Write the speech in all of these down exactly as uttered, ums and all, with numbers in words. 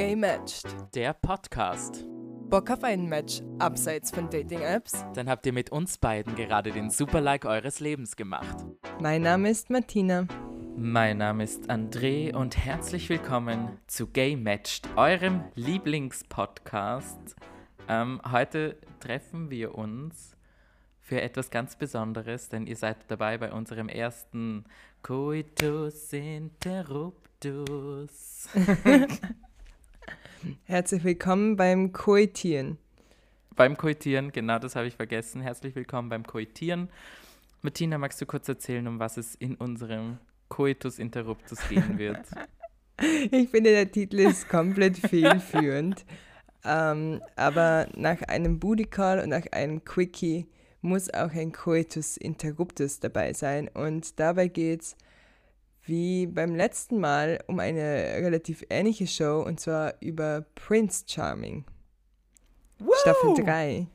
Gay Matched. Der Podcast. Bock auf ein Match abseits von Dating-Apps? Dann habt ihr mit uns beiden gerade den Super-Like eures Lebens gemacht. Mein Name ist Martina. Mein Name ist André und herzlich willkommen zu Gay Matched, eurem Lieblingspodcast. Ähm, heute treffen wir uns für etwas ganz Besonderes, denn ihr seid dabei bei unserem ersten Coitus Interruptus. Herzlich willkommen beim Koitieren. Beim Koitieren, genau, das habe ich vergessen. Herzlich willkommen beim Koitieren. Martina, magst du kurz erzählen, um was es in unserem Coitus Interruptus gehen wird? Ich finde, der Titel ist komplett fehlführend. ähm, aber nach einem Booty Call und nach einem Quickie muss auch ein Coitus Interruptus dabei sein. Und dabei geht es wie beim letzten Mal um eine relativ ähnliche Show, und zwar über Prince Charming. Woo! Staffel drei.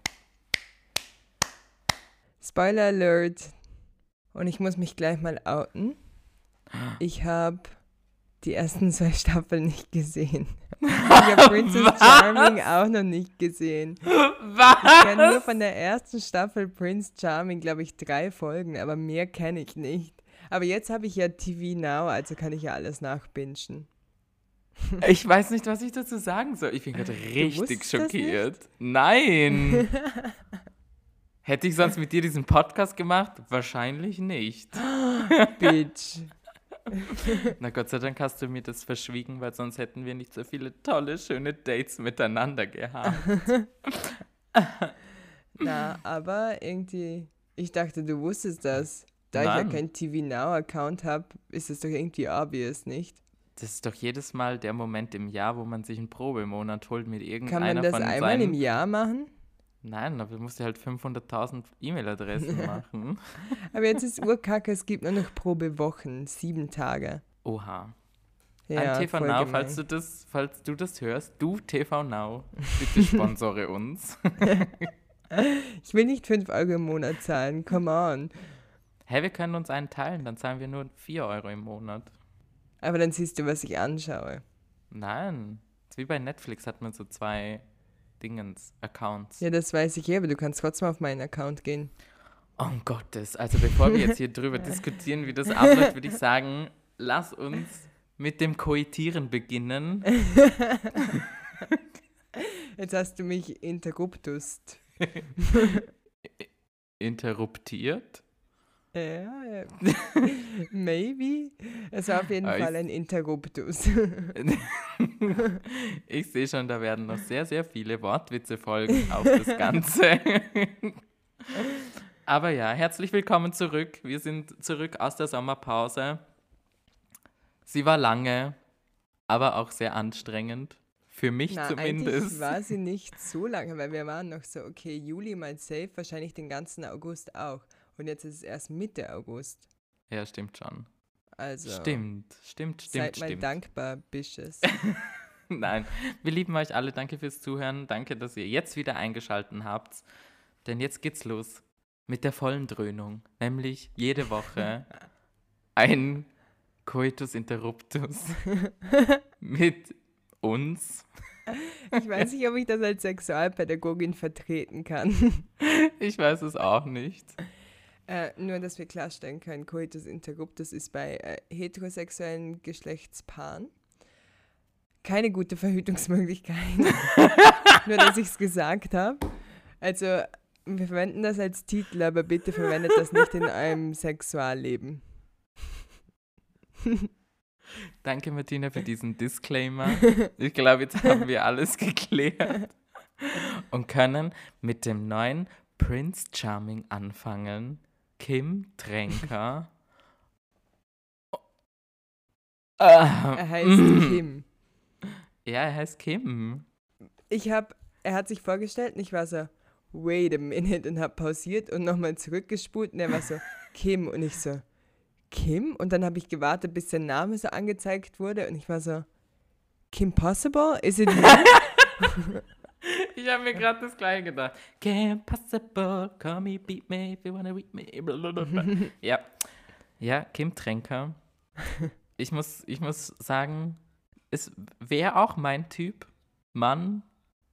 Spoiler Alert. Und ich muss mich gleich mal outen. Ich habe die ersten zwei Staffeln nicht gesehen. Ich habe Princess Was? Charming auch noch nicht gesehen. Was? Ich kenne nur von der ersten Staffel Prince Charming, glaube ich, drei Folgen, aber mehr kenne ich nicht. Aber jetzt habe ich ja T V Now, also kann ich ja alles nachbingen. Ich weiß nicht, was ich dazu sagen soll. Ich bin gerade richtig wusstest das schockiert. Nein! Hätte ich sonst mit dir diesen Podcast gemacht? Wahrscheinlich nicht. Bitch. Na Gott sei Dank hast du mir das verschwiegen, weil sonst hätten wir nicht so viele tolle, schöne Dates miteinander gehabt. Na, aber irgendwie, ich dachte, du wusstest das. Da Nein. ich ja keinen T V Now-Account habe, ist es doch irgendwie obvious, nicht? Das ist doch jedes Mal der Moment im Jahr, wo man sich einen Probemonat holt mit Kann irgendeiner man das von einmal seinen... im Jahr machen? Nein, aber du musst ja halt fünfhunderttausend E-Mail-Adressen machen. Aber jetzt ist Urkacke, es gibt nur noch Probewochen, sieben Tage. Oha. Ja, An T V voll Now, gemein. falls du, das, falls du das hörst, du T V Now, bitte sponsore uns. Ich will nicht fünf Euro im Monat zahlen, come on. Hey, wir können uns einen teilen, dann zahlen wir nur vier Euro im Monat. Aber dann siehst du, was ich anschaue. Nein, das ist wie bei Netflix hat man so zwei Dingens, Accounts. Ja, das weiß ich eh, aber du kannst trotzdem auf meinen Account gehen. Um Gottes, also bevor wir jetzt hier drüber diskutieren, wie das abläuft, würde ich sagen, lass uns mit dem Koitieren beginnen. Jetzt hast du mich interruptust. Interruptiert? Ja, ja. Maybe. Es war auf jeden Aber ich- Fall ein Interruptus. Ich sehe schon, da werden noch sehr, sehr viele Wortwitze folgen auf das Ganze. Aber ja, herzlich willkommen zurück. Wir sind zurück aus der Sommerpause. Sie war lange, aber auch sehr anstrengend. Für mich Na, zumindest. eigentlich war sie nicht so lange, weil wir waren noch so, okay, Juli mal safe, wahrscheinlich den ganzen August auch. Und jetzt ist es erst Mitte August. Ja, stimmt schon. Also, Stimmt, stimmt, stimmt, seid mal stimmt. dankbar, Bitches. Nein, wir lieben euch alle. Danke fürs Zuhören. Danke, dass ihr jetzt wieder eingeschaltet habt. Denn jetzt geht's los mit der vollen Dröhnung. Nämlich jede Woche ein Coitus Interruptus mit uns. Ich weiß nicht, ob ich das als Sexualpädagogin vertreten kann. Ich weiß es auch nicht. Äh, nur, dass wir klarstellen können, Coitus Interruptus ist bei äh, heterosexuellen Geschlechtspaaren keine gute Verhütungsmöglichkeit. Nur, dass ich es gesagt habe. Also, wir verwenden das als Titel, aber bitte verwendet das nicht in eurem Sexualleben. Danke, Martina, für diesen Disclaimer. Ich glaube, jetzt haben wir alles geklärt und können mit dem neuen Prince Charming anfangen. Kim Tränker. Er heißt Kim. Ja, er heißt Kim. Ich habe, er hat sich vorgestellt und ich war so, wait a minute, und habe pausiert und nochmal zurückgespult und er war so, Kim, und ich so, Kim? Und dann habe ich gewartet, bis der Name so angezeigt wurde und ich war so, Kim Possible? Is it me? Ich habe mir gerade das Gleiche gedacht. Kim Possible, call me, beat me, if you wanna beat me. Blablabla. Ja, ja, Kim Tränker. Ich muss, ich muss sagen, es wäre auch mein Typ Mann,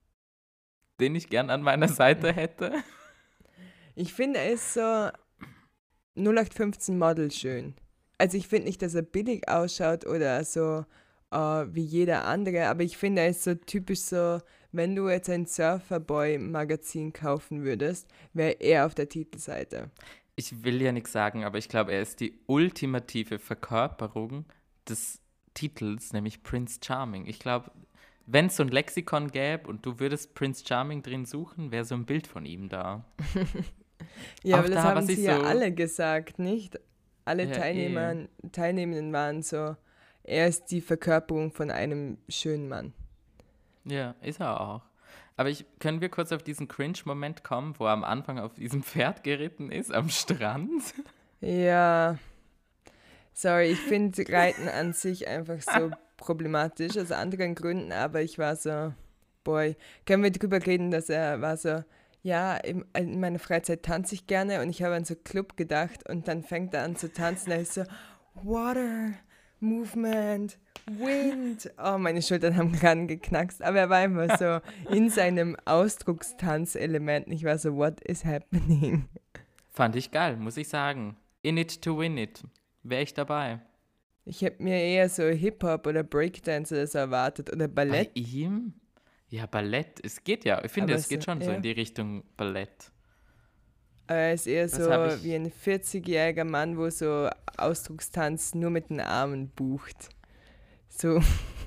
den ich gern an meiner Seite hätte. Ich finde, er ist so null acht fünfzehn Model schön. Also ich finde nicht, dass er billig ausschaut oder so äh, wie jeder andere, aber ich finde, er ist so typisch so, wenn du jetzt ein Surferboy-Magazin kaufen würdest, wäre er auf der Titelseite. Ich will ja nichts sagen, aber ich glaube, er ist die ultimative Verkörperung des Titels, nämlich Prince Charming. Ich glaube, wenn es so ein Lexikon gäbe und du würdest Prince Charming drin suchen, wäre so ein Bild von ihm da. Ja, Auch aber das da, haben was ich sie ja so- alle gesagt, nicht? Alle Ja, Teilnehmer, Teilnehmenden waren so, er ist die Verkörperung von einem schönen Mann. Ja, ist er auch. Aber ich, können wir kurz auf diesen Cringe-Moment kommen, wo er am Anfang auf diesem Pferd geritten ist, am Strand? Ja, sorry, ich finde Reiten an sich einfach so problematisch, aus anderen Gründen, aber ich war so, boy, können wir drüber reden, dass er war so, ja, in, in meiner Freizeit tanze ich gerne und ich habe an so Club gedacht und dann fängt er an zu tanzen, er ist so, Water, Movement, Wind. Oh, meine Schultern haben gerade geknackst, aber er war einfach so in seinem Ausdruckstanzelement. Ich war so, what is happening? Fand ich geil, muss ich sagen. In it to win it. Wäre ich dabei. Ich hätte mir eher so Hip-Hop oder Breakdance oder so erwartet oder Ballett. Bei ihm? Ja, Ballett. Es geht ja. Ich finde, Aber es geht so- schon so ja. in die Richtung Ballett. Aber er ist eher Was so hab ich- wie ein vierzigjähriger Mann, wo so Ausdruckstanz nur mit den Armen bucht. So.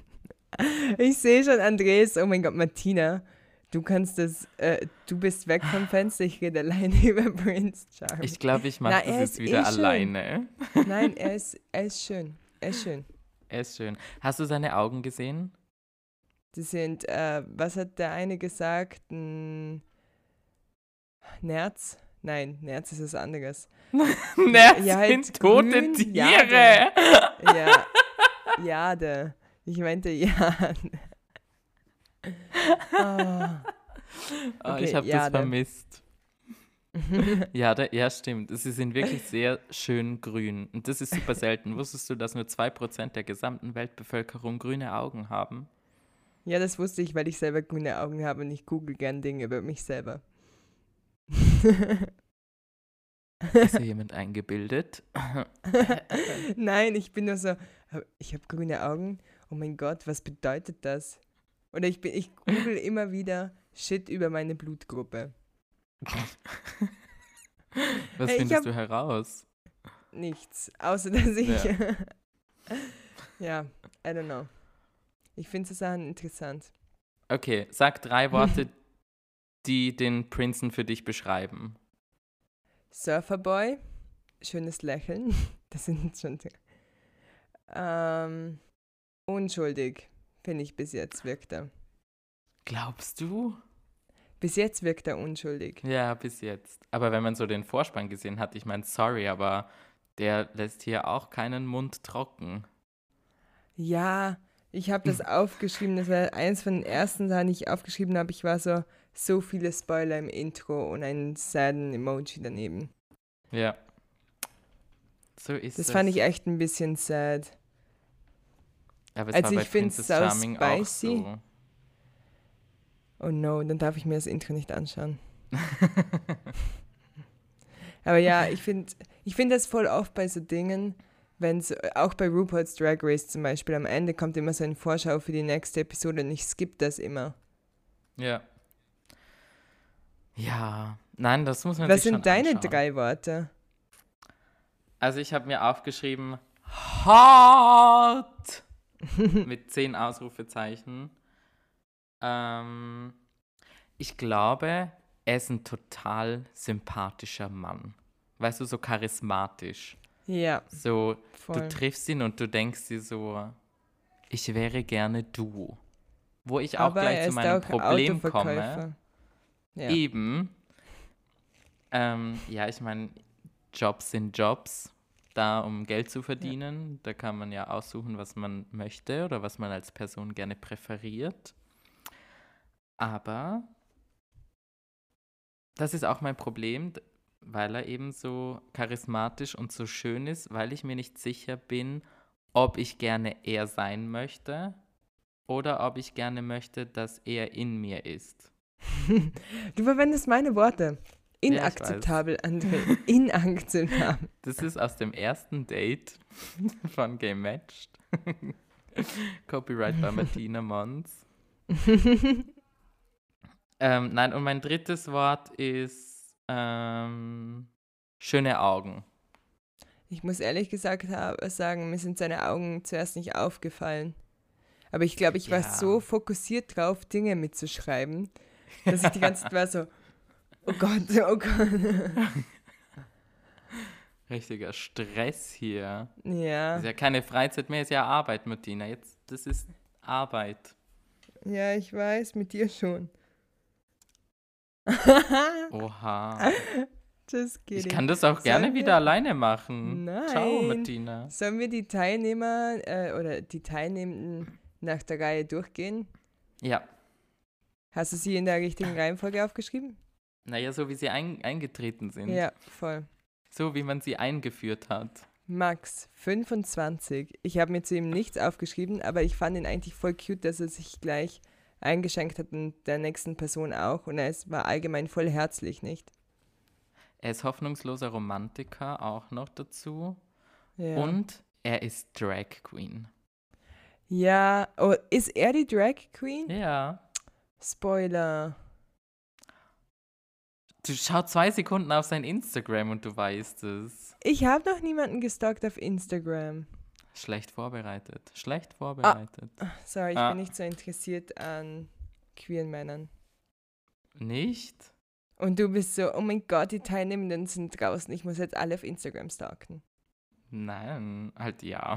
Ich sehe schon Andres, oh mein Gott, Martina, du kannst das, äh, du bist weg vom Fenster, ich rede alleine über Prince Charming. Ich glaube, ich mache Na, das er jetzt ist wieder eh schön. alleine. Nein, er ist, er ist schön, er ist schön. Er ist schön. Hast du seine Augen gesehen? Die sind, äh, was hat der eine gesagt? Ein Nerz? Nein, Nerz ist was anderes. Ne, Ja, halt sind tote grün, Tiere. Ja, Jade. Ich meinte Jade. Oh. Oh, Okay, ich habe das Jade. vermisst. Ja, da, ja, stimmt. Sie sind wirklich sehr schön grün. Und das ist super selten. Wusstest du, dass nur zwei Prozent der gesamten Weltbevölkerung grüne Augen haben? Ja, das wusste ich, weil ich selber grüne Augen habe und ich google gern Dinge über mich selber. Ist hier jemand eingebildet? Nein, ich bin nur so, ich habe grüne Augen. Oh mein Gott, was bedeutet das? Oder ich, bin, ich google immer wieder Shit über meine Blutgruppe. Was Hey, ich findest hab- du heraus? Nichts, außer dass ich... Ja. Ja, I don't know. Ich finde so Sachen interessant. Okay, sag drei Worte, die den Prinzen für dich beschreiben. Surferboy, schönes Lächeln. Das sind schon... Ähm, unschuldig, finde ich bis jetzt wirkt er. Glaubst du? Bis jetzt wirkt er unschuldig. Ja, bis jetzt. Aber wenn man so den Vorspann gesehen hat, ich meine, sorry, aber der lässt hier auch keinen Mund trocken. Ja, ich habe das aufgeschrieben. Das war eins von den ersten Sachen, die ich aufgeschrieben habe. Ich war so, so viele Spoiler im Intro und ein sadden Emoji daneben. Ja. So ist Das es. fand ich echt ein bisschen sad. Aber es also war bei ich find's Princess so Charming auch spicy. so. Oh no, dann darf ich mir das Intro nicht anschauen. Aber ja, ich finde ich find das voll oft bei so Dingen, wenn es, auch bei RuPaul's Drag Race zum Beispiel, am Ende kommt immer so eine Vorschau für die nächste Episode und ich skippe das immer. Ja. Ja. Nein, das muss man Was sich schon sind deine anschauen. drei Worte? Also ich habe mir aufgeschrieben, hot! Mit zehn Ausrufezeichen. Ähm, ich glaube, er ist ein total sympathischer Mann. Weißt du, so charismatisch. Ja, So, voll. du triffst ihn und du denkst dir so, ich wäre gerne du. Wo ich auch Aber gleich er zu ist meinem auch Problem komme. Autoverkäufer. Ja. Eben. Ähm, ja, ich meine, Jobs sind Jobs, da um Geld zu verdienen. Da kann man ja aussuchen, was man möchte oder was man als Person gerne präferiert. Aber das ist auch mein Problem, d- weil er eben so charismatisch und so schön ist, weil ich mir nicht sicher bin, ob ich gerne er sein möchte oder ob ich gerne möchte, dass er in mir ist. Du verwendest meine Worte. Ja, ich Inakzeptabel, André. Inakzeptabel. Das ist aus dem ersten Date von Game Matched. Copyright bei Martina Mons. ähm, nein, und mein drittes Wort ist ähm, schöne Augen. Ich muss ehrlich gesagt ha- sagen, mir sind seine Augen zuerst nicht aufgefallen. Aber ich glaube, ich war Ja. so fokussiert drauf, Dinge mitzuschreiben, dass ich die ganze Zeit war so, oh Gott, oh Gott. Richtiger Stress hier. Ja, Ist ja keine Freizeit mehr, ist ja Arbeit, Martina. Jetzt, das ist Arbeit. ja, ich weiß, mit dir schon. Oha. Just Ich kidding. kann das auch gerne Sollen wir- wieder alleine machen. Ciao, Nein. Martina. Sollen wir die Teilnehmer äh, oder die Teilnehmenden nach der Reihe durchgehen? Ja. Hast du sie in der richtigen Reihenfolge aufgeschrieben? Naja, so wie sie ein, eingetreten sind. Ja, voll. So wie man sie eingeführt hat. Max, fünfundzwanzig. Ich habe mir zu ihm nichts aufgeschrieben, aber ich fand ihn eigentlich voll cute, dass er sich gleich eingeschenkt hat und der nächsten Person auch. Und er ist, war allgemein voll herzlich, nicht? Er ist hoffnungsloser Romantiker, auch noch dazu. Ja. Und er ist Drag Queen. Ja, oh, ist er die Drag Queen? Ja. Spoiler. Du schau zwei Sekunden auf sein Instagram und du weißt es. Ich habe noch niemanden gestalkt auf Instagram. Schlecht vorbereitet. Schlecht vorbereitet. Sorry, ich Ah. bin nicht so interessiert an queeren Männern. Nicht? Und du bist so, oh mein Gott, die Teilnehmenden sind draußen, ich muss jetzt alle auf Instagram stalken. Nein, halt ja.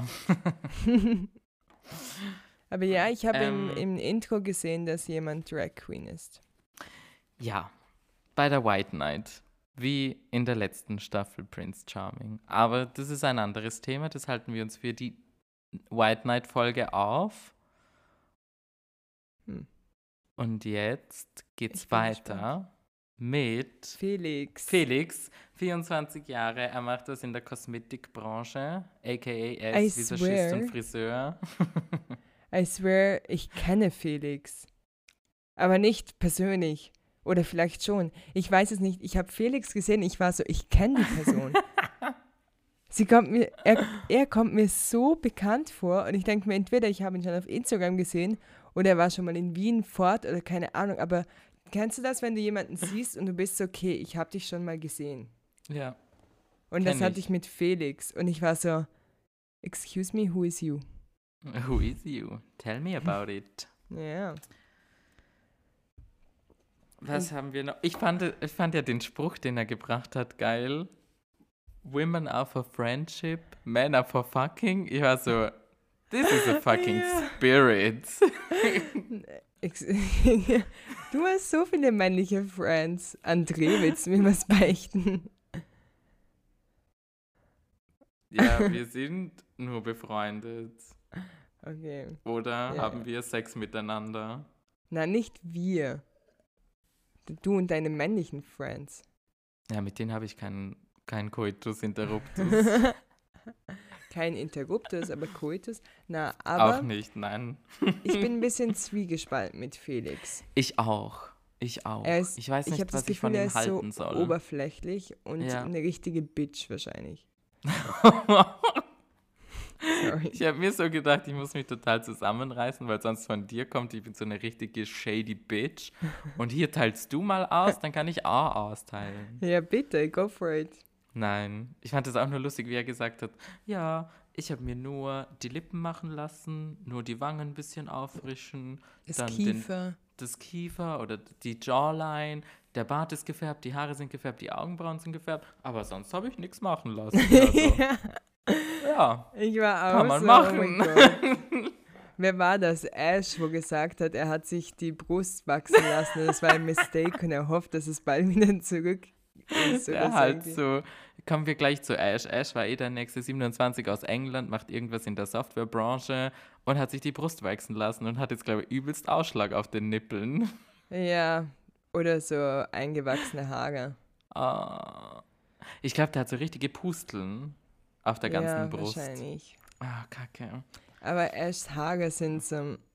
Aber ja, ich habe Ähm. im, im Intro gesehen, dass jemand Drag Queen ist. Ja, bei der White Knight. Wie in der letzten Staffel Prince Charming. Aber das ist ein anderes Thema, das halten wir uns für die White Knight Folge auf. Hm. Und jetzt geht's Ich bin weiter mit Felix. Felix, vierundzwanzig Jahre. Er macht das in der Kosmetikbranche, aka er I ist Visagist swear. und Friseur. I swear, ich kenne Felix. Aber nicht persönlich. Oder vielleicht schon. Ich weiß es nicht. Ich habe Felix gesehen, ich war so, ich kenne die Person. Sie kommt mir, er, er kommt mir so bekannt vor und ich denke mir, entweder ich habe ihn schon auf Instagram gesehen oder er war schon mal in Wien fort oder keine Ahnung. Aber kennst du das, wenn du jemanden siehst und du bist so, okay, ich habe dich schon mal gesehen? Ja. Und Kenn das hatte ich. ich mit Felix und ich war so, excuse me, who is you? Who is you? Tell me about it. Ja. Was haben wir noch? Ich fand, ich fand ja den Spruch, den er gebracht hat, geil. Women are for friendship, men are for fucking. Ich war so, this is a fucking Ja. spirit. Ex- Du hast so viele männliche Friends. André, willst du mir was beichten? Ja, wir sind nur befreundet. Okay. Oder Ja, haben wir Sex miteinander? Na, nicht wir. Du und deine männlichen Friends. Ja, mit denen habe ich keinen kein Coitus interruptus. Kein Interruptus, aber Coitus. Na, aber Auch nicht, nein. ich bin ein bisschen zwiegespalten mit Felix. Ich auch. Ich auch. Er ist, ich weiß ich nicht, habe was das ich von Gefühl, er ihm ist halten so soll. oberflächlich und Ja. eine richtige Bitch wahrscheinlich. Sorry. Ich habe mir so gedacht, ich muss mich total zusammenreißen, weil sonst von dir kommt, ich bin so eine richtige shady Bitch. Und hier teilst du mal aus, dann kann ich auch austeilen. Ja, bitte, go for it. Nein, ich fand das auch nur lustig, wie er gesagt hat, ja, ich habe mir nur die Lippen machen lassen, nur die Wangen ein bisschen auffrischen, Das dann den, Kiefer. das Kiefer oder die Jawline, der Bart ist gefärbt, die Haare sind gefärbt, die Augenbrauen sind gefärbt, aber sonst habe ich nichts machen lassen. Also, ja, Ich war auch kann man so, machen. oh mein Gott. Wer war das? Ash, wo gesagt hat, er hat sich die Brust wachsen lassen. Das war ein Mistake und er hofft, dass es bald wieder zurück ist. der oder halt irgendwie. so, kommen wir gleich zu Ash. Ash war eh der nächste siebenundzwanzig aus England, macht irgendwas in der Softwarebranche und hat sich die Brust wachsen lassen und hat jetzt, glaube ich, übelst Ausschlag auf den Nippeln. Ja, oder so eingewachsene Haare. Ah. Ich glaube, der hat so richtige Pusteln auf der ganzen ja, Brust. wahrscheinlich. Ah, kacke. Aber Ashs Haare sind so,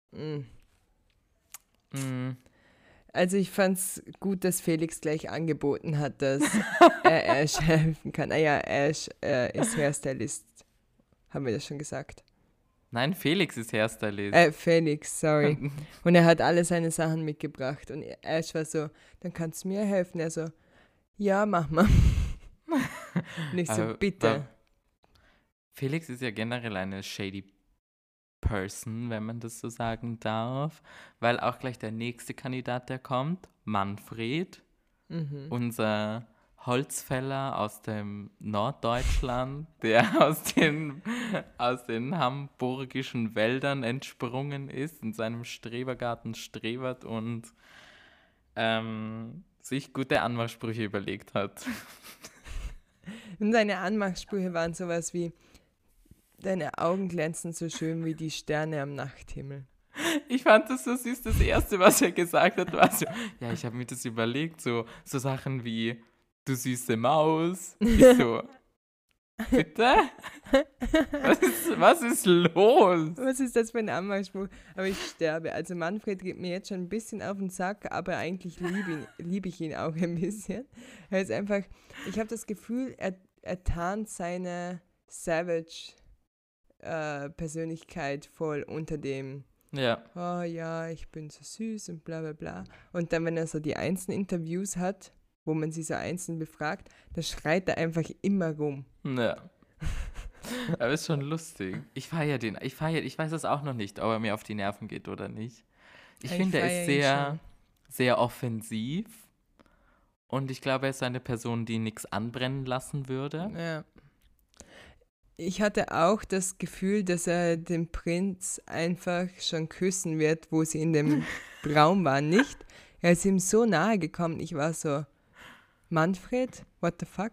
Mm. Mm. Also ich fand es gut, dass Felix gleich angeboten hat, dass er Ash helfen kann. Ah ja, Ash äh, ist Hairstylist. Haben wir das schon gesagt? Nein, Felix ist Hairstylist. Äh, Felix, sorry. Und er hat alle seine Sachen mitgebracht. Und Ash war so, dann kannst du mir helfen. Er so, ja, mach mal. Nicht so, Aber- bitte. aber Felix ist ja generell eine shady Person, wenn man das so sagen darf, weil auch gleich der nächste Kandidat, der kommt, Manfred, Mhm. unser Holzfäller aus dem Norddeutschland, der aus den, aus den hamburgischen Wäldern entsprungen ist, in seinem Strebergarten strebert und ähm, sich gute Anmachsprüche überlegt hat. Und seine Anmachsprüche waren sowas wie, deine Augen glänzen so schön wie die Sterne am Nachthimmel. Ich fand das so süß. Das Erste, was er gesagt hat, war so, ja, ich habe mir das überlegt, so, so Sachen wie, du süße Maus. Ich so, bitte? Was ist, was ist los? Was ist das für ein Anmachspruch? Aber ich sterbe. Also Manfred geht mir jetzt schon ein bisschen auf den Sack, aber eigentlich liebe ihn, liebe ich ihn auch ein bisschen. Er ist einfach, ich habe das Gefühl, er, er tarnt seine Savage-Persönlichkeit voll unter dem, Ja, oh ja, ich bin so süß und bla bla bla. Und dann, wenn er so die einzelnen Interviews hat, wo man sie so einzeln befragt, da schreit er einfach immer rum. ja. Aber ist schon lustig. Ich feiere den. Ich feiere, ich weiß es auch noch nicht, ob er mir auf die Nerven geht oder nicht. Ich Ich finde, er feier ist ihn sehr, schon. sehr offensiv. Und ich glaube, er ist eine Person, die nichts anbrennen lassen würde. Ja. Ich hatte auch das Gefühl, dass er den Prinz einfach schon küssen wird, wo sie in dem Raum waren, nicht? Er ist ihm so nahe gekommen. Ich war so, Manfred, what the fuck?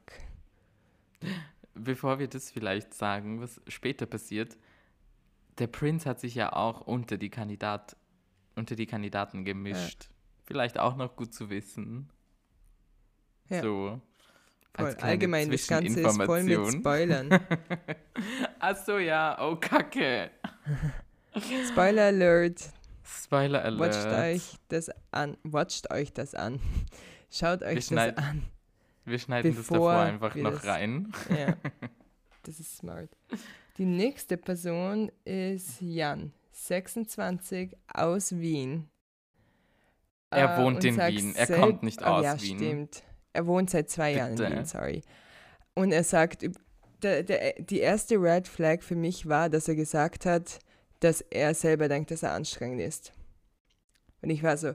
Bevor wir das vielleicht sagen, was später passiert, der Prinz hat sich ja auch unter die, Kandidat, unter die Kandidaten gemischt. Vielleicht auch noch gut zu wissen. Ja. So. Voll. Als kleine Allgemein, das Ganze ist voll mit Zwischeninformation. Spoilern. Ach so, ja. Oh, Kacke. Spoiler Alert. Spoiler Alert. Watcht euch das an. Watcht euch das an. Schaut euch das schneid- an. Wir schneiden das bevor davor einfach wir noch das- rein. Ja, das ist smart. Die nächste Person ist Jan, sechsundzwanzig, aus Wien. Er Äh, wohnt und in sagt Wien. Er selb- kommt nicht oh, aus ja, Wien. Stimmt. Er wohnt seit zwei Jahren in Bitte. Wien, sorry. Und er sagt, üb- der, der, die erste Red Flag für mich war, dass er gesagt hat, dass er selber denkt, dass er anstrengend ist. Und ich war so,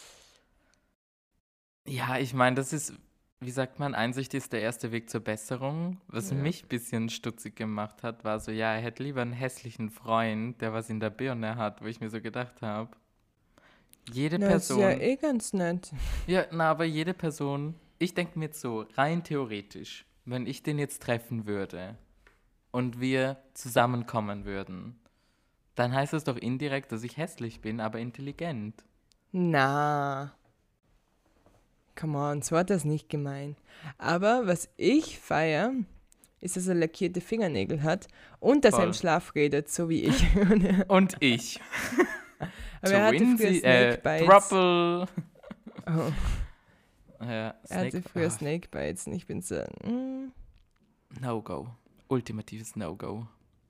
Ja, ich meine, das ist, wie sagt man, Einsicht ist der erste Weg zur Besserung. Was Ja. mich ein bisschen stutzig gemacht hat, war so, ja, er hätte lieber einen hässlichen Freund, der was in der Birne hat, wo ich mir so gedacht habe. Jede na, ist Person. ja eh ganz nett. Ja, na, aber jede Person, ich denke mir jetzt so, rein theoretisch, wenn ich den jetzt treffen würde und wir zusammenkommen würden, dann heißt es doch indirekt, dass ich hässlich bin, aber intelligent. Na. Come on, so hat das nicht gemeint. Aber was ich feiere, ist, dass er lackierte Fingernägel hat und dass er im Voll. Schlaf redet, so wie ich. Und er- Und ich. Aber er hatte früher Twinsy, äh, Snakebites. Thruple. Oh, Ja, er hatte Snake, früher ah, Snakebites und ich bin so, mm, No-Go. Ultimatives No-Go.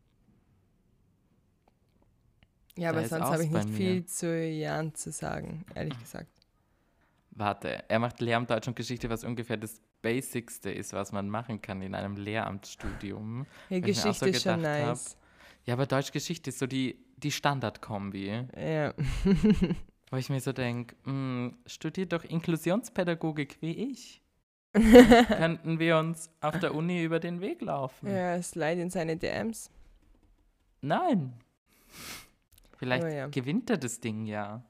ja, Da aber ist sonst aus habe ich bei nicht mir. viel zu Jan zu sagen, ehrlich gesagt. Warte, er macht Lehramt Deutsch und Geschichte, was ungefähr das Basicste ist, was man machen kann in einem Lehramtsstudium. Die Weil ich mir auch so Geschichte ist schon gedacht hab, nice. Ja, aber Deutsch-Geschichte ist so die, die Standardkombi, Ja. wo ich mir so denke, studiert doch Inklusionspädagogik wie ich. Könnten wir uns auf der Uni über den Weg laufen? ja, slide in seine D Ms. Nein. Vielleicht Aber ja. gewinnt er das Ding ja.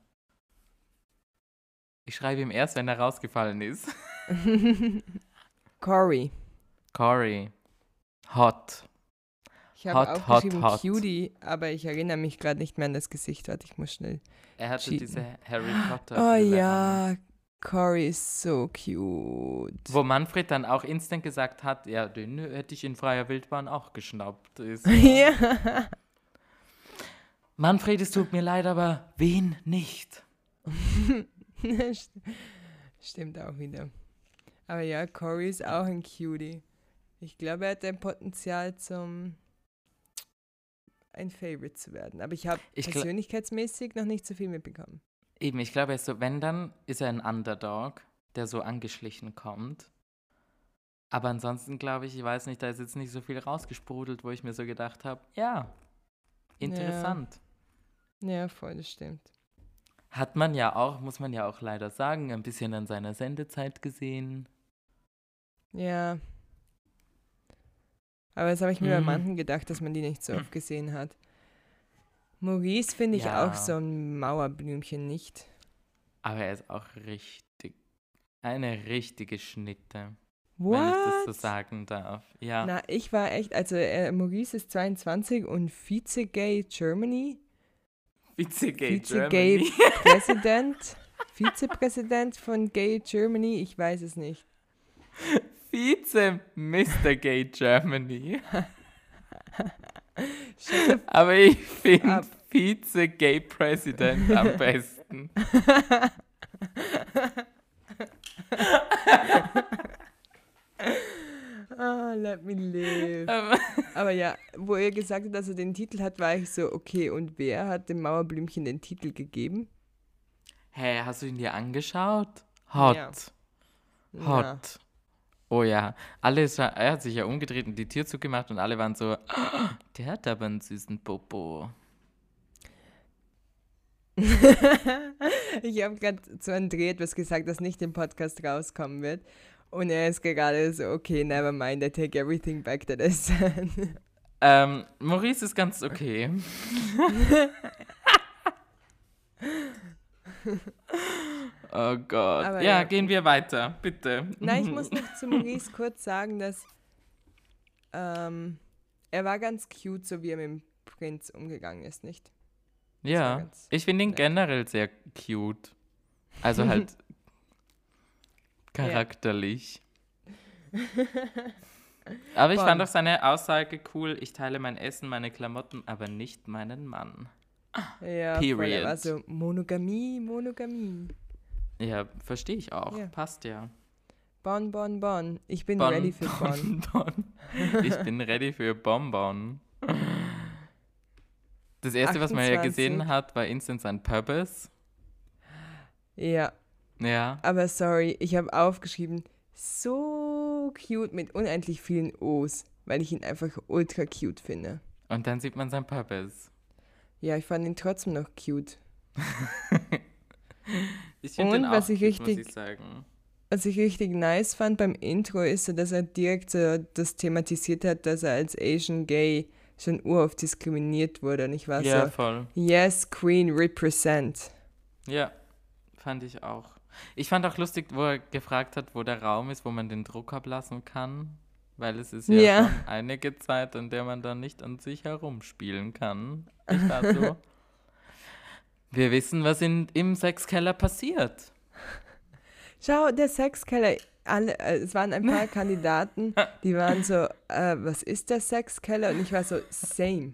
Ich schreibe ihm erst, wenn er rausgefallen ist. Corey. Corey. Hot. Ich habe Hot, auch hot, geschrieben hot. Cutie, aber ich erinnere mich gerade nicht mehr an das Gesicht. Warte, ich muss schnell. Er hatte Cheaten. diese Harry Potter. Oh Brille an. ja, Corey ist so cute. Wo Manfred dann auch instant gesagt hat, ja, den hätte ich in freier Wildbahn auch geschnappt. Ist, Ja. Manfred, es tut mir leid, aber wen nicht? Stimmt auch wieder. Aber ja, Corey ist auch ein Cutie. Ich glaube, er hat ein Potenzial zum ein Favorite zu werden. Aber ich habe persönlichkeitsmäßig noch nicht so viel mitbekommen. Eben, ich glaube, er ist so, wenn dann, ist er ein Underdog, der so angeschlichen kommt. Aber ansonsten glaube ich, ich weiß nicht, da ist jetzt nicht so viel rausgesprudelt, wo ich mir so gedacht habe, ja, interessant. Ja. ja, voll, das stimmt. Hat man ja auch, muss man ja auch leider sagen, ein bisschen an seiner Sendezeit gesehen. Ja. Aber das habe ich mir Mhm. bei manchen gedacht, dass man die nicht so oft gesehen hat. Maurice finde ich Ja. auch so ein Mauerblümchen nicht. Aber er ist auch richtig, eine richtige Schnitte. What? Wenn ich das so sagen darf. Ja. Na, ich war echt, also äh, Maurice ist zweiundzwanzig und Vize-Gay Germany. Vize-Gay Vize-Gay Germany. Präsident. Vizepräsident von Gay Germany, ich weiß es nicht. Vize Mister Gay Germany. Aber ich finde Vize Gay President am besten. Ah, let me live. Aber, Aber ja, wo er gesagt hat, dass er den Titel hat, war ich so, okay, und wer hat dem Mauerblümchen den Titel gegeben? Hä, hey, hast du ihn dir angeschaut? Hot. Ja. Hot. Ja. Oh ja. Alle, er hat sich ja umgedreht und die Tür zugemacht und alle waren so, oh, der hat aber einen süßen Popo. Ich habe gerade zu André etwas gesagt, das nicht im Podcast rauskommen wird. Und er ist gerade so, okay, never mind, I take everything back that I said. Ähm, Maurice ist ganz okay. Oh Gott. Aber ja, ja. gehen wir weiter, bitte. Nein, ich muss noch zu Maurice kurz sagen, dass ähm, er war ganz cute, so wie er mit dem Prinz umgegangen ist, nicht? Das war Ja, ganz ich finde ihn nett. generell sehr cute. Also halt charakterlich. Aber ich fand Bon. auch seine Aussage cool, ich teile mein Essen, meine Klamotten, aber nicht meinen Mann. Ja, Period. voll, er war so Monogamie, Monogamie. Ja, verstehe ich auch. Ja. Passt ja. Bon, bon, bon. Ich bin Bon, ready für Bon. Bon. Ich bin ready für Bonbon. Das erste, was man ja achtundzwanzig. gesehen hat, war instant sein Purpose. Ja, Ja. aber sorry, ich habe aufgeschrieben, so cute mit unendlich vielen O's, weil ich ihn einfach ultra cute finde. Und dann sieht man sein Purpose. Ja, ich fand ihn trotzdem noch cute. Ich finde Und den auch was ich cute, richtig- muss ich sagen. Was ich richtig nice fand beim Intro ist, so, dass er direkt so das thematisiert hat, dass er als Asian Gay schon uroft diskriminiert wurde. Und ich war Ja, so, voll. yes, Queen, represent. Ja, fand ich auch. Ich fand auch lustig, wo er gefragt hat, wo der Raum ist, wo man den Druck ablassen kann. Weil es ist ja, Ja. schon einige Zeit, in der man dann nicht an sich herumspielen kann. Ich war so, wir wissen, was in, im Sexkeller passiert. Schau, der Sexkeller, alle, äh, es waren ein paar Kandidaten, die waren so, äh, was ist der Sexkeller? Und ich war so, same.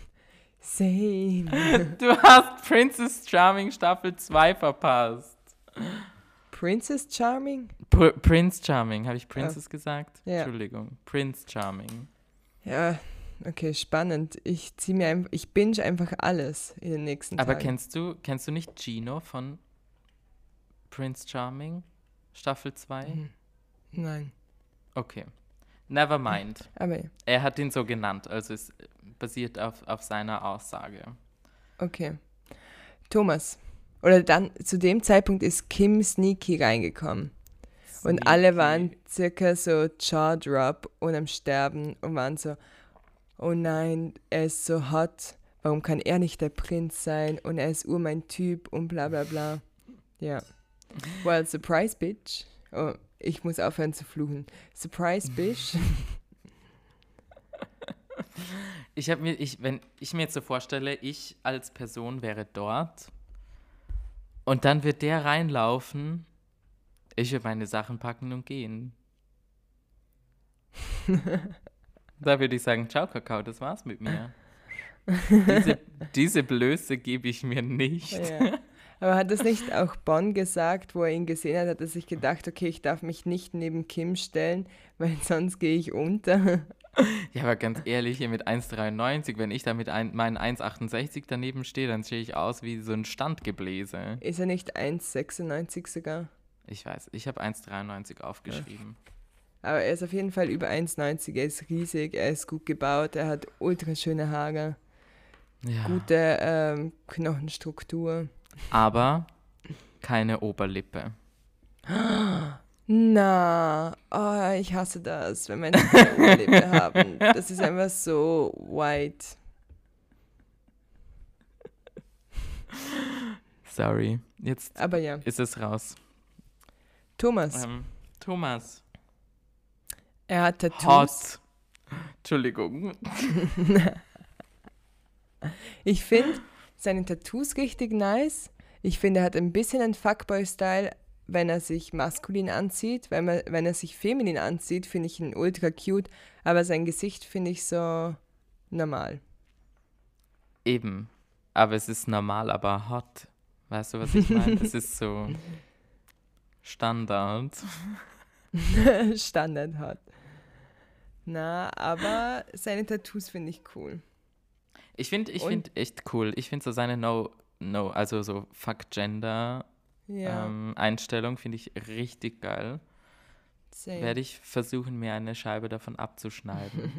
Same. Du hast Princess Charming Staffel zwei verpasst. Princess Charming? Pr Prince Charming, habe ich Princess gesagt? Ja. Entschuldigung, Prince Charming. Ja, okay, spannend. Ich zieh mir einfach, ich binge einfach alles in den nächsten Aber Tagen. kennst du, kennst du nicht Gino von Prince Charming? Staffel zwei? Mhm. Nein. Okay. Never mind. Aber ja, Er hat ihn so genannt, also es basiert auf, auf seiner Aussage. okay. Thomas. Oder dann, zu dem Zeitpunkt ist Kim Sneaky reingekommen. Und alle waren circa so Jaw-Drop und am Sterben und waren so, oh nein, er ist so hot, warum kann er nicht der Prinz sein und er ist ur mein Typ und bla bla bla. Ja. Well, surprise, bitch. Oh, ich muss aufhören zu fluchen. Surprise, bitch. Ich habe mir, ich, wenn ich mir jetzt so vorstelle, ich als Person wäre dort und dann wird der reinlaufen, ich würde meine Sachen packen und gehen. Da würde ich sagen, ciao Kakao, das war's mit mir. Diese, diese Blöße gebe ich mir nicht. Ja. Aber hat das nicht auch Bon gesagt, wo er ihn gesehen hat, hat er sich gedacht, okay, ich darf mich nicht neben Kim stellen, weil sonst gehe ich unter. Ja, aber ganz ehrlich, hier mit eins Komma dreiundneunzig, wenn ich da mit ein, meinen eins Komma achtundsechzig daneben stehe, dann stehe ich aus wie so ein Standgebläse. Ist er nicht eins Komma sechsundneunzig sogar? Ich weiß, ich habe eins Komma dreiundneunzig aufgeschrieben. Aber er ist auf jeden Fall über eins Komma neunzig, er ist riesig, er ist gut gebaut, er hat ultra schöne Haare, Ja. gute ähm, Knochenstruktur. Aber keine Oberlippe. Na, oh, ich hasse das, wenn Menschen eine Oberlippe haben. Das ist einfach so white. Sorry, jetzt Aber ja, ist es raus. Thomas, Ähm, Thomas. er hat Tattoos. Hot. Entschuldigung. Ich finde seine Tattoos richtig nice. Ich finde, er hat ein bisschen einen Fuckboy-Style, wenn er sich maskulin anzieht. Wenn, man, wenn er sich feminin anzieht, finde ich ihn ultra cute. Aber sein Gesicht finde ich so normal. Eben. Aber es ist normal, aber hot. Weißt du, was ich meine? Es ist so Standard. Standard hat. Na, aber seine Tattoos finde ich cool. Ich finde ich Und- find echt cool. Ich finde so seine No, No, also so Fuck-Gender Ja, ähm, Einstellung finde ich richtig geil. same. Werde ich versuchen, mir eine Scheibe davon abzuschneiden.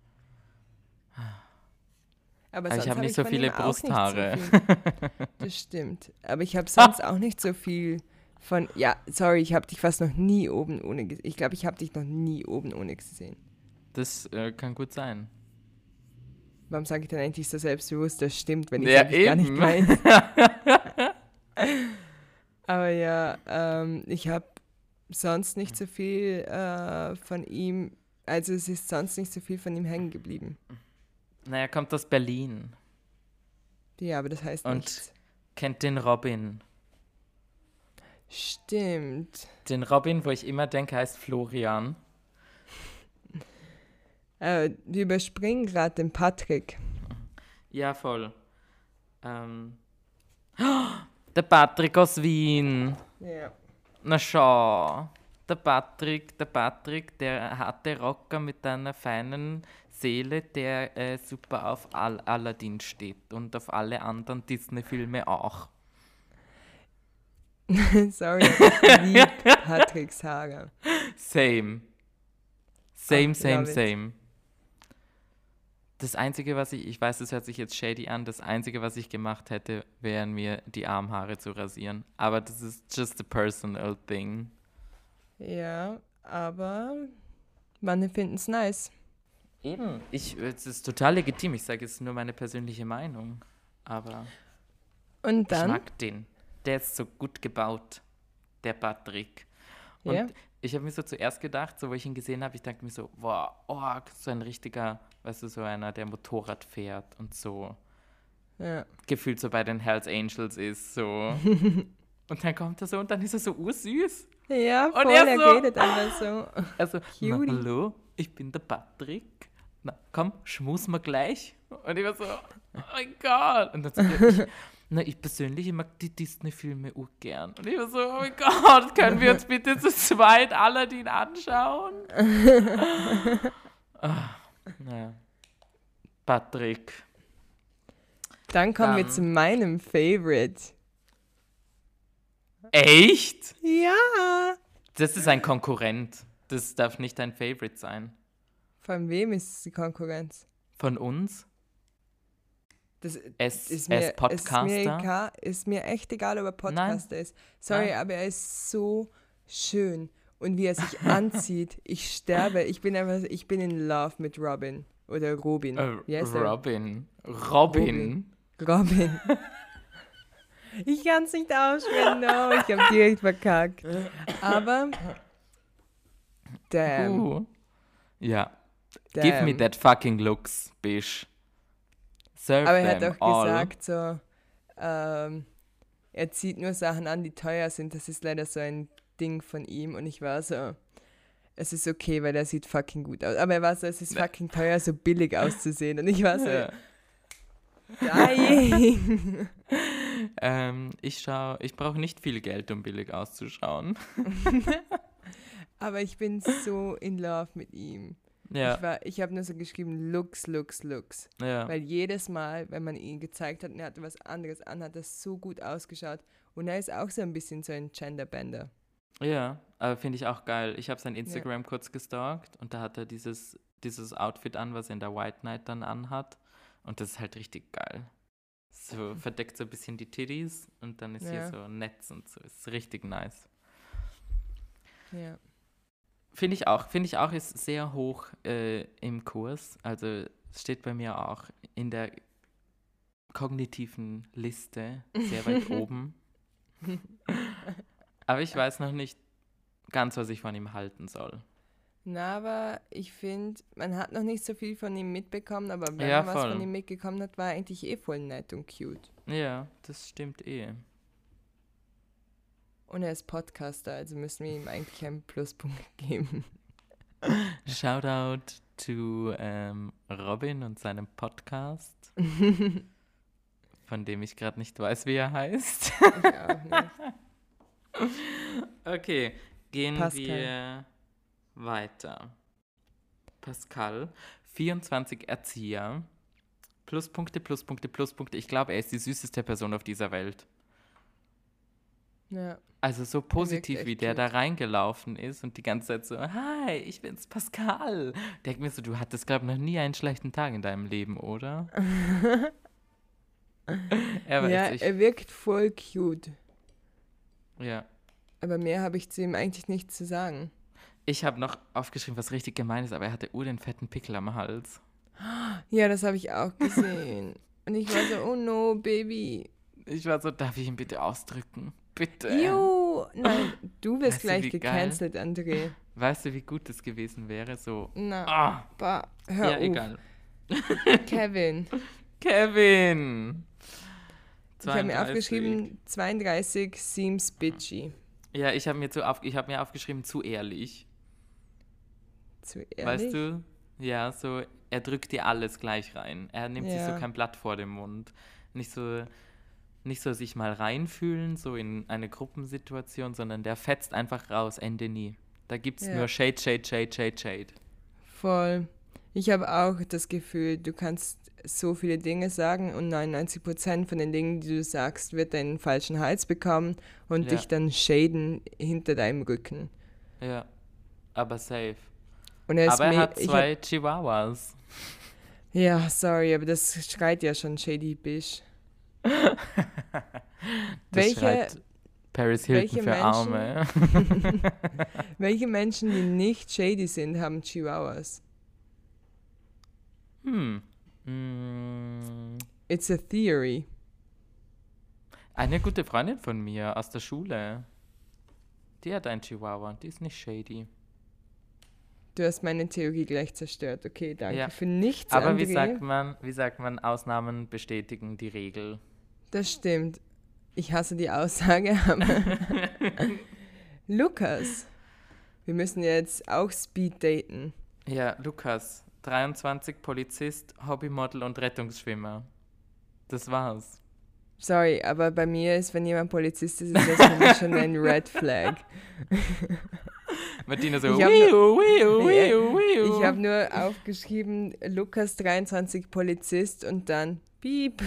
Aber Aber ich sonst habe nicht hab so von viele ihm auch nicht so Brusthaare. viel. Das stimmt. Aber ich habe sonst auch nicht so viel von. Ja, sorry, ich habe dich fast noch nie oben ohne gesehen. Ich glaube, ich habe dich noch nie oben ohne gesehen. Das äh, kann gut sein. Warum sage ich dann eigentlich so selbstbewusst, das stimmt, wenn ich Ja, es gar nicht eben. meine? Aber ja, ähm, ich habe sonst nicht so viel äh, von ihm. Also es ist sonst nicht so viel von ihm hängen geblieben. Naja, kommt aus Berlin. Ja, aber das heißt Und- nichts. Kennt den Robin. Stimmt. Den Robin, wo ich immer denke, heißt Florian. Äh, wir überspringen gerade den Patrick. Ja, voll. Ähm. Der Patrick aus Wien. Ja. Na schau. Der Patrick, der Patrick, der harte Rocker mit einer feinen Seele, der äh, super auf Al Aladdin steht und auf alle anderen Disney-Filme auch. Sorry, aber ich liebe Patricks Haare. Same. Same, Ach, same, love it. same. Das Einzige, was ich, ich weiß, das hört sich jetzt shady an, das Einzige, was ich gemacht hätte, wären mir die Armhaare zu rasieren. Aber das ist just a personal thing. Ja, aber manche finden es nice. Eben. Ich, es ist total legitim, ich sage, es ist nur meine persönliche Meinung. Aber Und ich dann, mag den. Der ist so gut gebaut, der Patrick. Und ja, ich habe mir so zuerst gedacht, so wo ich ihn gesehen habe, ich dachte mir so, wow, oh, so ein richtiger, weißt du, so einer, der Motorrad fährt und so ja. gefühlt so bei den Hells Angels ist, so. Und dann kommt er so und dann ist er so ursüß. Ja, Und voll, er er so- redet einfach so. Also, na, Cutie. hallo, ich bin der Patrick. Na, komm, schmus mal gleich. Und ich war so, oh mein Gott. Und dann so, ja, ich, na, ich persönlich, ich mag die Disney-Filme auch gern. Und ich war so, oh mein Gott, können wir uns bitte zu zweit Aladdin anschauen? ah, naja. Patrick. Dann kommen wir Dann- zu meinem Favorite. Echt? Ja. Das ist ein Konkurrent. Das darf nicht dein Favorite sein. Von wem ist die Konkurrenz? Von uns? Das Es ist es mir, ist, mir Podcaster? egal, ist mir echt egal, ob er Podcaster ist. Sorry, Nein. aber er ist so schön. Und wie er sich anzieht, ich sterbe. Ich bin einfach, ich bin in love mit Robin. Oder Robin. Äh, Wie heißt er? Robin. Robin. Robin. Ich kann es nicht aussprechen, no, ich habe direkt verkackt. Aber, damn, Uh. Ja. damn. Give me that fucking looks, bish. Serve Aber er hat them auch all. gesagt, so, ähm, er zieht nur Sachen an, die teuer sind. Das ist leider so ein Ding von ihm. Und ich war so, es ist okay, weil er sieht fucking gut aus. Aber er war so, es ist Ne. fucking teuer, so billig auszusehen. Und ich war so, Ja. Dying. ähm, ich schaue, ich brauche nicht viel Geld, um billig auszuschauen. Aber ich bin so in love mit ihm. Ja, Ich, war- ich habe nur so geschrieben, Looks, Looks, Looks. ja, Weil jedes Mal, wenn man ihn gezeigt hat und er hatte was anderes an, hat das so gut ausgeschaut. Und er ist auch so ein bisschen so ein Genderbender. ja. Aber finde ich auch geil. Ich habe sein Instagram kurz gestalkt und da hat er dieses, dieses Outfit an, was er in der White Night dann anhat. Und das ist halt richtig geil. So verdeckt so ein bisschen die Titties und dann ist Ja. hier so ein Netz und so. Ist richtig nice. Ja. Finde ich auch. Finde ich auch, ist sehr hoch äh, im Kurs. Also es steht bei mir auch in der kognitiven Liste sehr weit oben. Aber ich weiß noch nicht ganz, was ich von ihm halten soll. Na, aber ich finde, man hat noch nicht so viel von ihm mitbekommen, aber wenn Ja, man was voll. von ihm mitbekommen hat, war er eigentlich eh voll nett und cute. Ja, das stimmt eh. Und er ist Podcaster, also müssen wir ihm eigentlich einen Pluspunkt geben. Shoutout to ähm, Robin und seinem Podcast, von dem ich gerade nicht weiß, wie er heißt. Ich auch nicht. Okay, gehen Pascal. wir weiter. Pascal, vierundzwanzig Erzieher, Pluspunkte, Pluspunkte, Pluspunkte. Ich glaube, er ist die süßeste Person auf dieser Welt. Ja. Also so positiv, echt wie der cute. da reingelaufen ist und die ganze Zeit so, hi, ich bin's, Pascal. Denk mir so, du hattest, glaube ich, noch nie einen schlechten Tag in deinem Leben, oder? er war Ja, echt, er wirkt voll cute. ja. Aber mehr habe ich zu ihm eigentlich nicht zu sagen. Ich habe noch aufgeschrieben, was richtig gemein ist, aber er hatte ur den fetten Pickel am Hals. Ja, das habe ich auch gesehen. Und ich war so, oh no, Baby. Ich war so, darf ich ihn bitte ausdrücken? Bitte. Jo, nein, du wirst Weißt du, gleich wie geil? gecancelt, André. Weißt du, wie gut das gewesen wäre? So, Na, ah, bah, hör ja, auf. egal. Kevin. Kevin! Ich habe mir zweiunddreißig. aufgeschrieben, zweiunddreißig seems bitchy. Ja, ich habe mir, zu auf, ich hab mir aufgeschrieben, zu ehrlich. Zu ehrlich? Weißt du? Ja, so, er drückt dir alles gleich rein. Er nimmt sich Ja. so kein Blatt vor den Mund. Nicht so, nicht so sich mal reinfühlen, so in eine Gruppensituation, sondern der fetzt einfach raus, Ende nie. Da gibt es Ja. nur Shade, Shade, Shade, Shade, Shade. Voll. Ich habe auch das Gefühl, du kannst so viele Dinge sagen und neunundneunzig Prozent von den Dingen, die du sagst, wird deinen falschen Hals bekommen und Ja. dich dann shaden hinter deinem Rücken. Ja, aber safe. Und er ist Aber er me- hat ich zwei Chihuahuas. Hab, ja, sorry, aber das schreit ja schon Shady Bish. Das Welche, schreit Paris Hilton welche für Menschen- Arme. welche Menschen, die nicht shady sind, haben Chihuahuas? Hm. Mm. It's a theory. Eine gute Freundin von mir aus der Schule. Die hat einen Chihuahua. Die ist nicht shady. Du hast meine Theorie gleich zerstört. Okay, danke Ja. für nichts, Aber André. wie sagt man, wie sagt man, Ausnahmen bestätigen die Regel. Das stimmt. Ich hasse die Aussage, aber Lukas, wir müssen jetzt auch Speed daten. Ja, Lukas, dreiundzwanzig, Polizist, Hobbymodel und Rettungsschwimmer. Das war's. Sorry, aber bei mir ist, wenn jemand Polizist ist, ist das für mich schon ein Red Flag. Martina so, Ich hab wiu, wiu, Nee, wiu, wiu. Ich habe nur aufgeschrieben, Lukas dreiundzwanzig Polizist und dann Piep.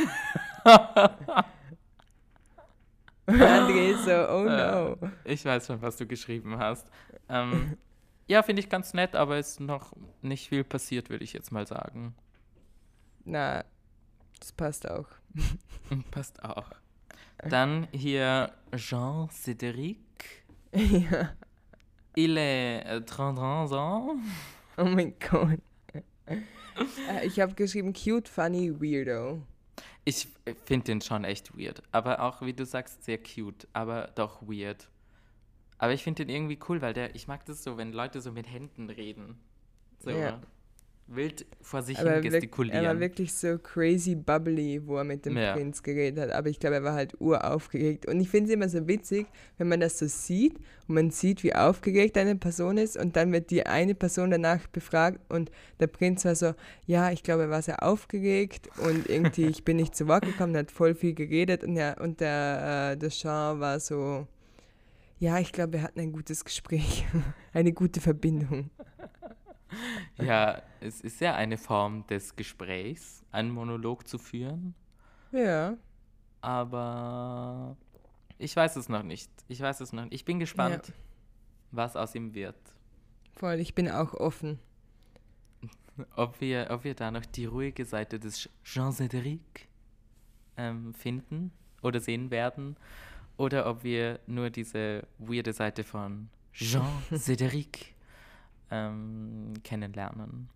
André so, oh no. Ich weiß schon, was du geschrieben hast. Ähm, ja, finde ich ganz nett, aber ist noch nicht viel passiert, würde ich jetzt mal sagen. Na, das passt auch. Passt auch. Dann hier Jean Cédric. Ja. Il est äh, dreiunddreißig ans. Oh mein Gott. Äh, Ich habe geschrieben, cute, funny, weirdo. Ich finde den schon echt weird. Aber auch, wie du sagst, sehr cute. Aber doch weird. Aber ich finde den irgendwie cool, weil der, ich mag das so, wenn Leute so mit Händen reden. So. Ja. wild vor sich Aber hin wirk- er war gestikulieren. wirklich so crazy bubbly, wo er mit dem Ja. Prinz geredet hat. Aber ich glaube, er war halt uraufgeregt. Und ich finde es immer so witzig, wenn man das so sieht und man sieht, wie aufgeregt eine Person ist und dann wird die eine Person danach befragt und der Prinz war so, ja, ich glaube, er war sehr aufgeregt und irgendwie, ich bin nicht zu Wort gekommen, er hat voll viel geredet und, ja, und der, äh, der Jean war so, ja, ich glaube, wir hatten ein gutes Gespräch, eine gute Verbindung. Ja, es ist ja eine Form des Gesprächs, einen Monolog zu führen, Ja, aber ich weiß es noch nicht. Ich weiß es noch nicht. Ich bin gespannt, was aus ihm wird. voll, ich bin auch offen. Ob wir, ob wir da noch die ruhige Seite des Jean-Cédric ähm, finden oder sehen werden oder ob wir nur diese weirde Seite von Jean-Cédric ähm, kennenlernen.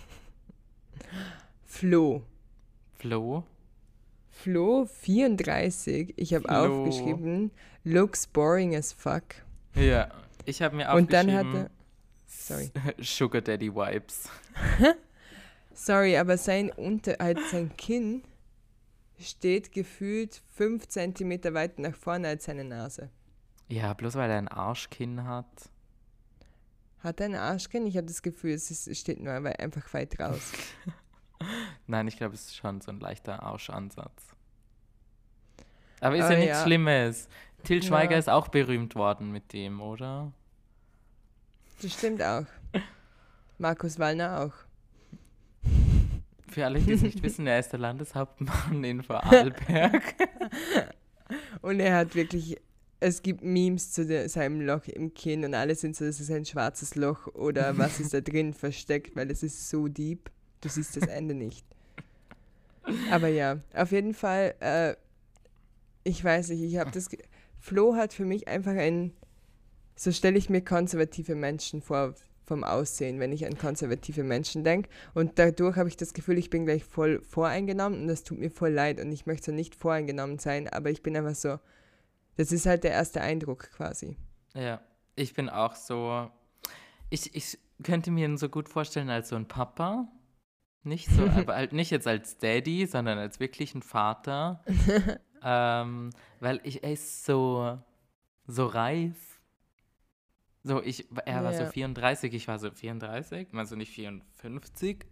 Flo. Flo? Flo, vierunddreißig. Ich habe Flo. aufgeschrieben, looks boring as fuck. Ja, ich habe mir Und dann aufgeschrieben, hat Sorry. Sugar Daddy Vibes. Sorry, aber sein Unter, halt sein Kinn steht gefühlt fünf Zentimeter weit nach vorne als seine Nase. Ja, bloß weil er ein Arschkinn hat. Hat er ein Arschkinn? Ich habe das Gefühl, es, ist, es steht nur wei- einfach weit raus. Nein, ich glaube, es ist schon so ein leichter Arschansatz. Aber ist Ah, ja nichts ja. Schlimmes. Till Schweiger Ja. ist auch berühmt worden mit dem, oder? Das stimmt auch. Markus Wallner auch. Für alle, die es nicht wissen, er ist der Landeshauptmann in Vorarlberg. Und er hat wirklich, es gibt Memes zu der, seinem Loch im Kinn und alle sind so, das ist ein schwarzes Loch oder was ist da drin versteckt, weil es ist so deep, du siehst das Ende nicht. Aber ja, auf jeden Fall, äh, ich weiß nicht, ich habe das, ge- Flo hat für mich einfach ein, so stelle ich mir konservative Menschen vor vom Aussehen, wenn ich an konservative Menschen denke. Und dadurch habe ich das Gefühl, ich bin gleich voll voreingenommen und das tut mir voll leid und ich möchte so nicht voreingenommen sein, aber ich bin einfach so, das ist halt der erste Eindruck quasi. Ja, ich bin auch so. Ich, ich könnte mir ihn so gut vorstellen als so ein Papa. Nicht so, aber halt nicht jetzt als Daddy, sondern als wirklich ein Vater. ähm, weil ich, er ist so, so reif. So, ich, er war so Ja. vierunddreißig, ich war so vierunddreißig, also nicht vierundfünfzig.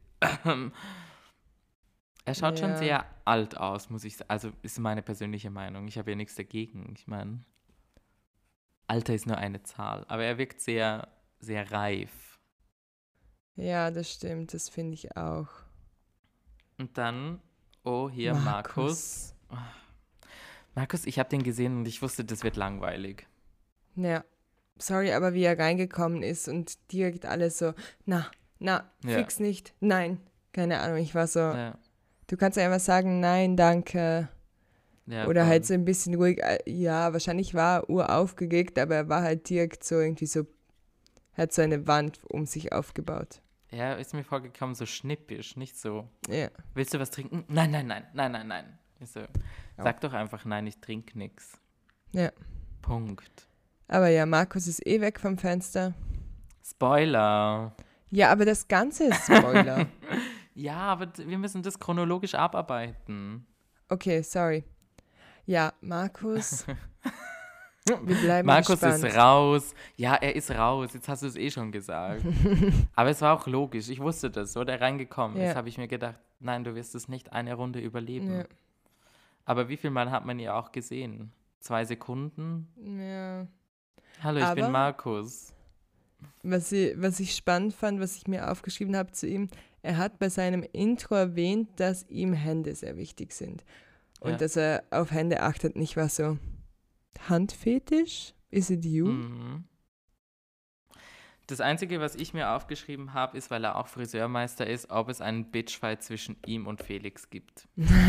Er schaut schon Ja. sehr alt aus, muss ich sagen. Also ist meine persönliche Meinung. Ich habe ja nichts dagegen. Ich meine, Alter ist nur eine Zahl. Aber er wirkt sehr, sehr reif. Ja, das stimmt, das finde ich auch. Und dann, oh, hier Markus. Markus, ich habe den gesehen und ich wusste, das wird langweilig. Ja, sorry, aber wie er reingekommen ist und direkt alles so, na, na, Ja. fix nicht, nein, keine Ahnung, ich war so, Ja, du kannst einfach sagen, nein, danke, ja, oder voll. halt so ein bisschen ruhig, äh, ja, wahrscheinlich war er uraufgeregt, aber er war halt direkt so irgendwie so, hat so eine Wand um sich aufgebaut. Er ist mir vorgekommen so schnippisch, nicht so, Ja, willst du was trinken? Nein, nein, nein, nein, nein, nein. Ich so, sag doch einfach, nein, ich trinke nix. ja. Punkt. Aber ja, Markus ist eh weg vom Fenster. Spoiler. Ja, aber das Ganze ist Spoiler. Ja, aber d- wir müssen das chronologisch abarbeiten. Okay, sorry. Ja, Markus. Wir bleiben Markus gespannt. ist raus. Ja, er ist raus. Jetzt hast du es eh schon gesagt. Aber es war auch logisch. Ich wusste das, so der reingekommen Ja. ist, habe ich mir gedacht, nein, du wirst es nicht eine Runde überleben. Ja. Aber wie viel Mal hat man ihn auch gesehen? Zwei Sekunden? Ja. Hallo, ich bin Aber- Markus. Was ich, was ich spannend fand, was ich mir aufgeschrieben habe zu ihm, er hat bei seinem Intro erwähnt, dass ihm Hände sehr wichtig sind. Und Ja. dass er auf Hände achtet. Nicht war so, Handfetisch? Is it you? Mhm. Das Einzige, was ich mir aufgeschrieben habe, ist, weil er auch Friseurmeister ist, ob es einen Bitchfight zwischen ihm und Felix gibt.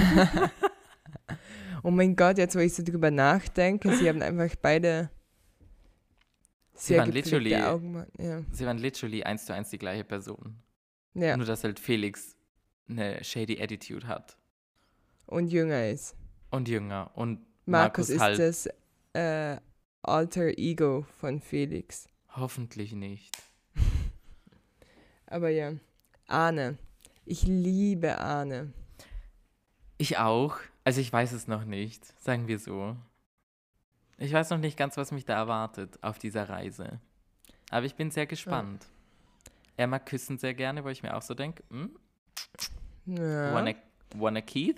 Oh mein Gott, jetzt wo ich so drüber nachdenke, sie haben einfach beide Sie sehr waren gepflegte literally- Augen. Ja. Sie waren literally eins zu eins die gleiche Person. ja, Nur, dass halt Felix eine shady Attitude hat. und jünger ist. Und jünger. Und Markus, Markus, ist halt das äh, Alter Ego von Felix. hoffentlich nicht. Aber ja, Arne. Ich liebe Arne. Ich auch. Also ich weiß es noch nicht, sagen wir so. Ich weiß noch nicht ganz, was mich da erwartet auf dieser Reise. Aber ich bin sehr gespannt. Er mag küssen sehr gerne, wo ich mir auch so denke, hm? Ja. Wanna, wanna Keith?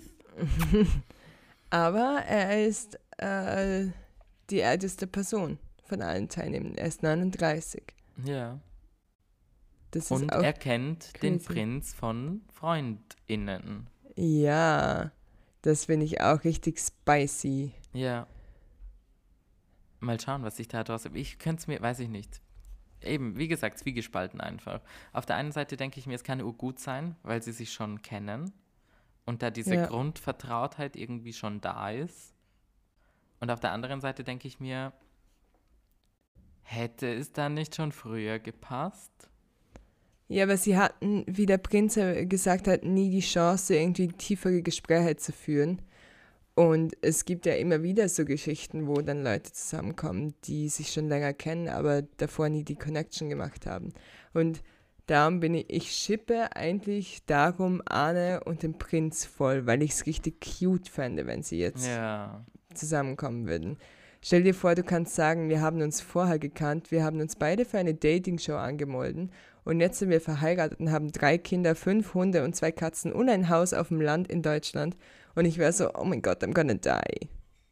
Aber er ist äh, die älteste Person von allen Teilnehmern. Er ist neununddreißig. Ja. Das ist Und auch er kennt den crazy. Prinz von FreundInnen. Ja, das finde ich auch richtig spicy. Ja. Mal schauen, was sich da draus... Ich könnte es mir, weiß ich nicht. Eben, wie gesagt, zwiegespalten einfach. Auf der einen Seite denke ich mir, es kann urgut sein, weil sie sich schon kennen und da diese Ja. Grundvertrautheit irgendwie schon da ist. Und auf der anderen Seite denke ich mir, hätte es dann nicht schon früher gepasst? Ja, aber sie hatten, wie der Prinz ja gesagt hat, nie die Chance, irgendwie tiefere Gespräche zu führen. Und es gibt ja immer wieder so Geschichten, wo dann Leute zusammenkommen, die sich schon länger kennen, aber davor nie die Connection gemacht haben. Und darum bin ich, ich shippe eigentlich darum Arne und den Prinz voll, weil ich es richtig cute fände, wenn sie jetzt Ja. zusammenkommen würden. Stell dir vor, du kannst sagen, wir haben uns vorher gekannt, wir haben uns beide für eine Dating-Show angemeldet und jetzt sind wir verheiratet und haben drei Kinder, fünf Hunde und zwei Katzen und ein Haus auf dem Land in Deutschland. Und ich wäre so, oh mein Gott, I'm gonna die.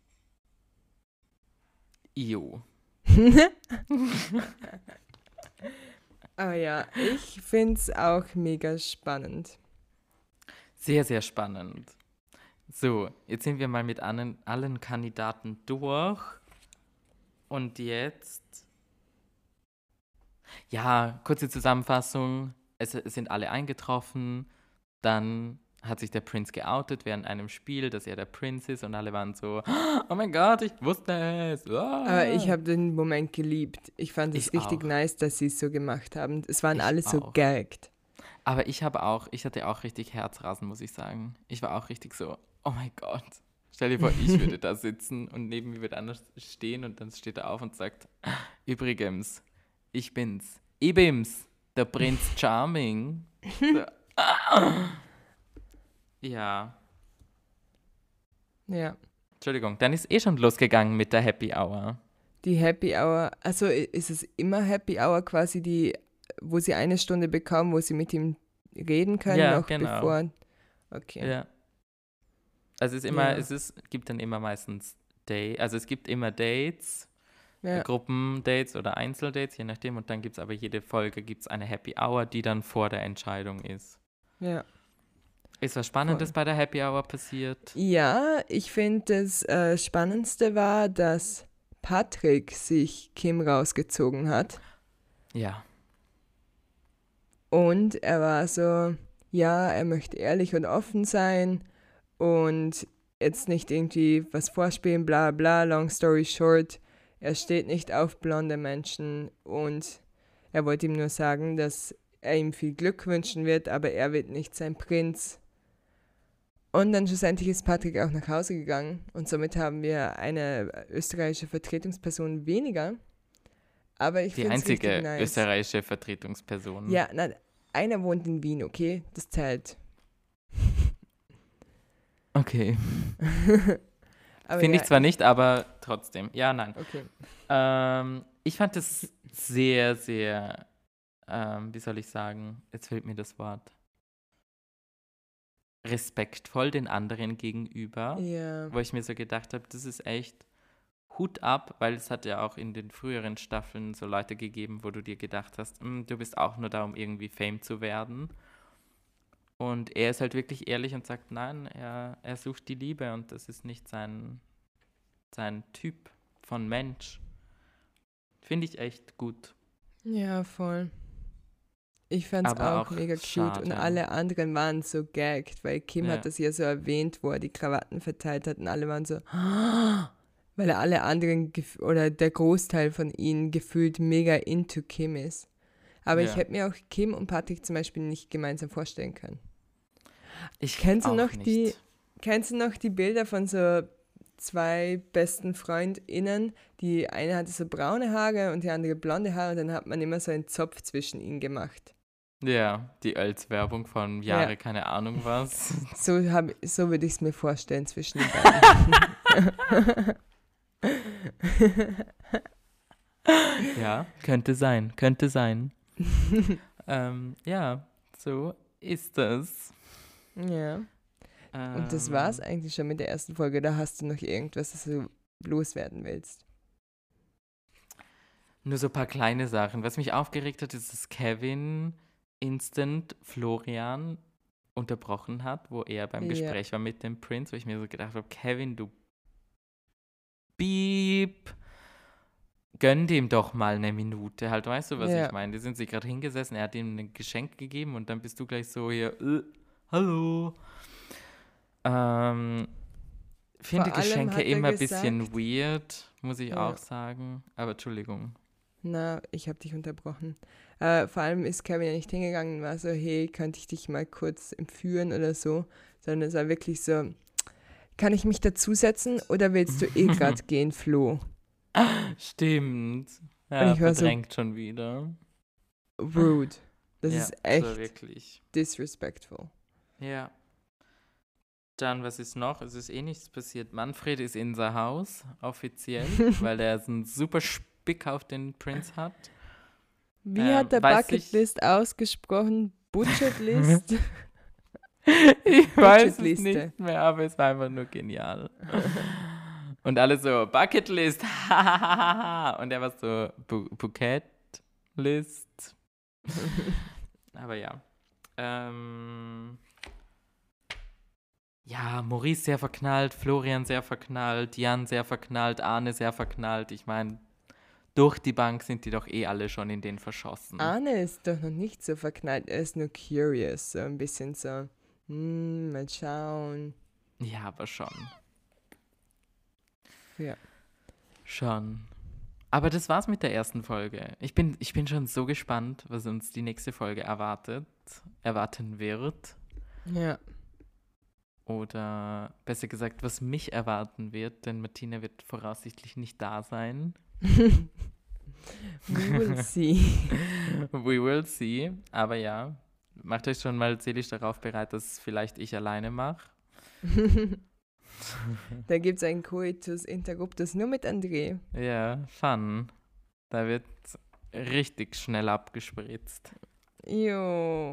Jo. Aber ja, ich finde es auch mega spannend. Sehr, sehr spannend. So, jetzt sind wir mal mit allen, allen Kandidaten durch. Und jetzt... Ja, kurze Zusammenfassung. Es, es sind alle eingetroffen. Dann hat sich der Prinz geoutet während einem Spiel, dass er der Prinz ist. Und alle waren so, oh mein Gott, ich wusste es. Ah. Aber ich habe den Moment geliebt. Ich fand es Ich richtig auch. nice, dass sie es so gemacht haben. Es waren Ich alle so auch. gagged. Aber ich habe auch, ich hatte auch richtig Herzrasen, muss ich sagen. Ich war auch richtig so, oh mein Gott. Stell dir vor, ich würde da sitzen und neben mir wird einer stehen und dann steht er auf und sagt, übrigens, ich bin's. Ich bin's, der Prinz Charming. So, ah. Ja, Ja. Entschuldigung, dann ist eh schon losgegangen mit der Happy Hour. Die Happy Hour, also i- ist es immer Happy Hour quasi die, wo sie eine Stunde bekommen, wo sie mit ihm reden können, Ja, noch genau. bevor. Okay. Ja. Also es ist immer, Ja. es ist, gibt dann immer meistens Day, also es gibt immer Dates, Ja. Gruppendates oder Einzeldates, je nachdem. Und dann gibt es aber jede Folge gibt's eine Happy Hour, die dann vor der Entscheidung ist. Ja. Ist was Spannendes Voll. bei der Happy Hour passiert? Ja, ich finde, das äh, Spannendste war, dass Patrick sich Kim rausgezogen hat. Ja. Und er war so, ja, er möchte ehrlich und offen sein und jetzt nicht irgendwie was vorspielen, bla bla, long story short. Er steht nicht auf blonde Menschen und er wollte ihm nur sagen, dass er ihm viel Glück wünschen wird, aber er wird nicht sein Prinz. Und dann schlussendlich ist Patrick auch nach Hause gegangen und somit haben wir eine österreichische Vertretungsperson weniger. Aber ich Die finde es einzige richtig nice. österreichische Vertretungsperson. Ja, nein, einer wohnt in Wien, okay? Das zählt. Okay. Aber Finde ja, ich zwar nicht, aber trotzdem. Ja, nein. Okay. Ähm, ich fand es sehr, sehr, ähm, wie soll ich sagen, jetzt fehlt mir das Wort, respektvoll den anderen gegenüber, Ja. wo ich mir so gedacht habe, das ist echt Hut ab, weil es hat ja auch in den früheren Staffeln so Leute gegeben, wo du dir gedacht hast, "Mm, du bist auch nur da, um irgendwie Fame zu werden. Und er ist halt wirklich ehrlich und sagt, nein, er, er sucht die Liebe und das ist nicht sein, sein Typ von Mensch. Finde ich echt gut. Ja, voll. Ich fand's Aber auch, auch mega cute schade. und alle anderen waren so gagged, weil Kim Ja. hat das ja so erwähnt, wo er die Krawatten verteilt hat und alle waren so, weil alle anderen gef- oder der Großteil von ihnen gefühlt mega into Kim ist. Aber ich Ja. hätte mir auch Kim und Patrick zum Beispiel nicht gemeinsam vorstellen können. Ich Kennst du auch noch nicht. die- Kennst du noch die Bilder von so zwei besten FreundInnen? Die eine hatte so braune Haare und die andere blonde Haare und dann hat man immer so einen Zopf zwischen ihnen gemacht. Ja, die Oels-Werbung von Jahre, Ja. keine Ahnung was. So, hab, so würde ich es mir vorstellen zwischen den beiden. Ja, könnte sein, könnte sein. ähm, ja, so ist das. Ja. Und das war's eigentlich schon mit der ersten Folge. Da hast du noch irgendwas, das du loswerden willst. Nur so ein paar kleine Sachen. Was mich aufgeregt hat, ist, dass Kevin instant Florian unterbrochen hat, wo er beim Ja. Gespräch war mit dem Prince, wo ich mir so gedacht habe, Kevin, du Piep, gönn dem doch mal eine Minute. Halt, weißt du, was Ja. ich meine? Die sind sich gerade hingesessen, er hat ihm ein Geschenk gegeben und dann bist du gleich so hier, äh, hallo. Ähm, finde Vor allem Geschenke hat er immer ein bisschen gesagt- weird, muss ich Ja. auch sagen. Aber Entschuldigung. Na, ich habe dich unterbrochen. Äh, vor allem ist Kevin ja nicht hingegangen und war so, hey, könnte ich dich mal kurz entführen oder so, sondern es war wirklich so, kann ich mich dazusetzen oder willst du eh gerade gehen, Flo? Stimmt. Und Ja, ich war so- verdrängt schon wieder. Rude. Das ja, ist so echt wirklich. disrespectful. Ja. Dann, was ist noch? Es ist eh nichts passiert. Manfred ist in sein Haus, offiziell, weil er so einen super Spick auf den Prince hat. Wie Ähm, hat der weiß ich- Bucketlist ausgesprochen? Budgetlist? Ich weiß es Budgetliste. nicht mehr, aber es war einfach nur genial. Und alle so, Bucketlist, und er war so, Bu Bouquetlist. Aber ja. Ähm, ja, Maurice sehr verknallt, Florian sehr verknallt, Jan sehr verknallt, Arne sehr verknallt. Ich meine, durch die Bank sind die doch eh alle schon in den verschossen. Arne ist doch noch nicht so verknallt, er ist nur curious, so ein bisschen so, hm, mal schauen. Ja, aber schon. Ja. Schon. Aber das war's mit der ersten Folge. Ich bin, ich bin schon so gespannt, was uns die nächste Folge erwartet, erwarten wird. Ja. Oder besser gesagt, was mich erwarten wird, denn Martina wird voraussichtlich nicht da sein. We will see. We will see. Aber ja, macht euch schon mal seelisch darauf bereit, dass vielleicht ich alleine mache. Da gibt es einen Coitus Interruptus nur mit André. Ja, fun. Da wird richtig schnell abgespritzt. Jo.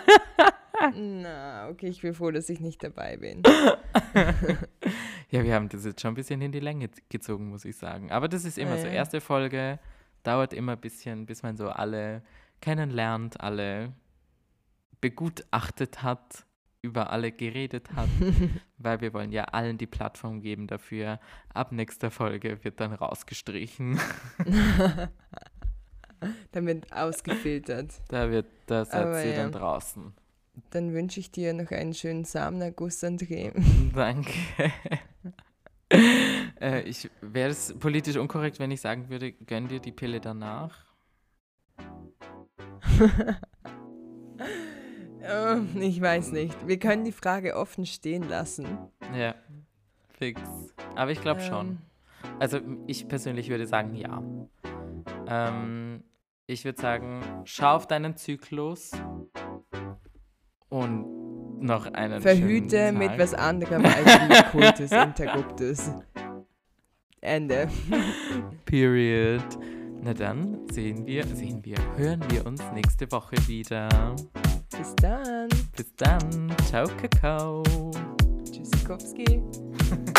Na, okay, ich bin froh, dass ich nicht dabei bin. Ja, wir haben das jetzt schon ein bisschen in die Länge gezogen, muss ich sagen. Aber das ist immer Ah, so. ja. Erste Folge dauert immer ein bisschen, bis man so alle kennenlernt, alle begutachtet hat, über alle geredet hat, weil wir wollen ja allen die Plattform geben dafür. Ab nächster Folge wird dann rausgestrichen. Dann wird ausgefiltert. Da wird, da seid Aber ihr ja. dann draußen. Dann wünsche ich dir noch einen schönen Samenerguss, André. Danke. äh, ich wäre es politisch unkorrekt, wenn ich sagen würde, gönn dir die Pille danach. Oh, ich weiß nicht. Wir können die Frage offen stehen lassen. Ja, fix. Aber ich glaube Ähm, schon. Also ich persönlich würde sagen, ja. Ähm, ich würde sagen, schau auf deinen Zyklus und noch einen Verhüte schönen mit Tag. was anderem als Coitus Interruptus. Ende. Period. Na dann sehen wir, sehen wir, hören wir uns nächste Woche wieder. Bis dann. Bis dann. Ciao, Kakao. Tschüssikowski.